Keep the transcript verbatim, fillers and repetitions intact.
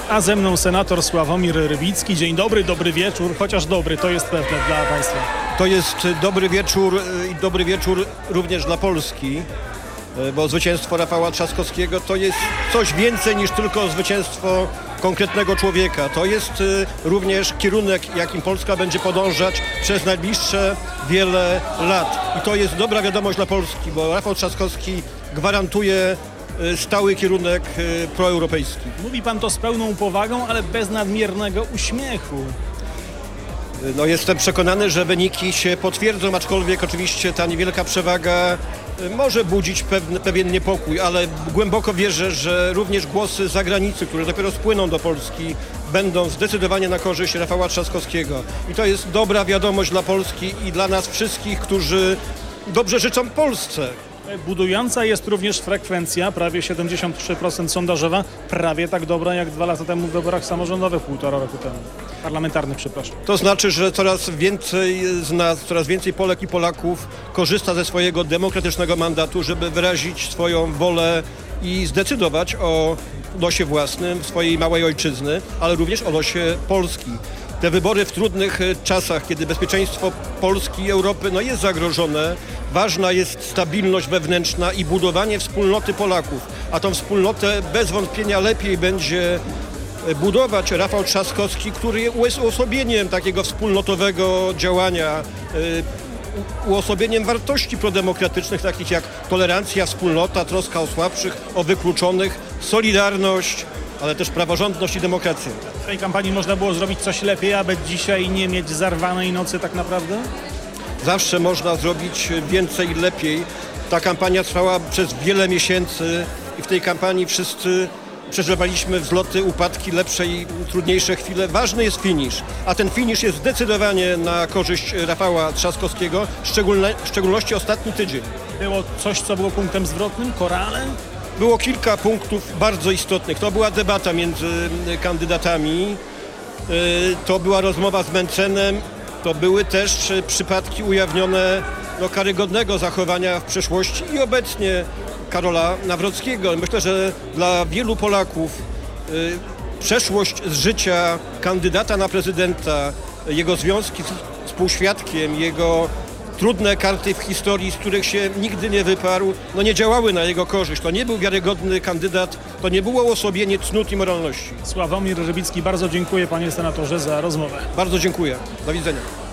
A ze mną senator Sławomir Rybicki. Dzień dobry, dobry wieczór, chociaż dobry, to jest pewne dla Państwa. To jest dobry wieczór i dobry wieczór również dla Polski, bo zwycięstwo Rafała Trzaskowskiego to jest coś więcej niż tylko zwycięstwo konkretnego człowieka. To jest również kierunek, jakim Polska będzie podążać przez najbliższe wiele lat. I to jest dobra wiadomość dla Polski, bo Rafał Trzaskowski gwarantuje stały kierunek proeuropejski. Mówi pan to z pełną powagą, ale bez nadmiernego uśmiechu. No, jestem przekonany, że wyniki się potwierdzą, aczkolwiek oczywiście ta niewielka przewaga może budzić pewien, pewien niepokój, ale głęboko wierzę, że również głosy z zagranicy, które dopiero spłyną do Polski, będą zdecydowanie na korzyść Rafała Trzaskowskiego. I to jest dobra wiadomość dla Polski i dla nas wszystkich, którzy dobrze życzą Polsce. Budująca jest również frekwencja, prawie siedemdziesiąt trzy procent sondażowa, prawie tak dobra jak dwa lata temu w wyborach samorządowych, półtora roku temu. Parlamentarnych, przepraszam. To znaczy, że coraz więcej z nas, coraz więcej Polek i Polaków korzysta ze swojego demokratycznego mandatu, żeby wyrazić swoją wolę i zdecydować o losie własnym swojej małej ojczyzny, ale również o losie Polski. Te wybory w trudnych czasach, kiedy bezpieczeństwo Polski i Europy no, jest zagrożone, ważna jest stabilność wewnętrzna i budowanie wspólnoty Polaków. A tą wspólnotę bez wątpienia lepiej będzie budować Rafał Trzaskowski, który jest uosobieniem takiego wspólnotowego działania, uosobieniem wartości prodemokratycznych, takich jak tolerancja, wspólnota, troska o słabszych, o wykluczonych, solidarność, ale też praworządność i demokracja. W tej kampanii można było zrobić coś lepiej, aby dzisiaj nie mieć zarwanej nocy tak naprawdę? Zawsze można zrobić więcej i lepiej. Ta kampania trwała przez wiele miesięcy i w tej kampanii wszyscy przeżywaliśmy wzloty, upadki, lepsze i trudniejsze chwile. Ważny jest finisz, a ten finisz jest zdecydowanie na korzyść Rafała Trzaskowskiego, szczególne, w szczególności ostatni tydzień. Było coś, co było punktem zwrotnym? Korale? Było kilka punktów bardzo istotnych. To była debata między kandydatami, to była rozmowa z Mencenem, to były też przypadki ujawnione no, karygodnego zachowania w przeszłości i obecnie Karola Nawrockiego. Myślę, że dla wielu Polaków y, przeszłość z życia kandydata na prezydenta, jego związki z współświadkiem, jego trudne karty w historii, z których się nigdy nie wyparł, no nie działały na jego korzyść. To nie był wiarygodny kandydat, to nie było uosobienie cnót i moralności. Sławomir Rybicki, bardzo dziękuję panie senatorze za rozmowę. Bardzo dziękuję. Do widzenia.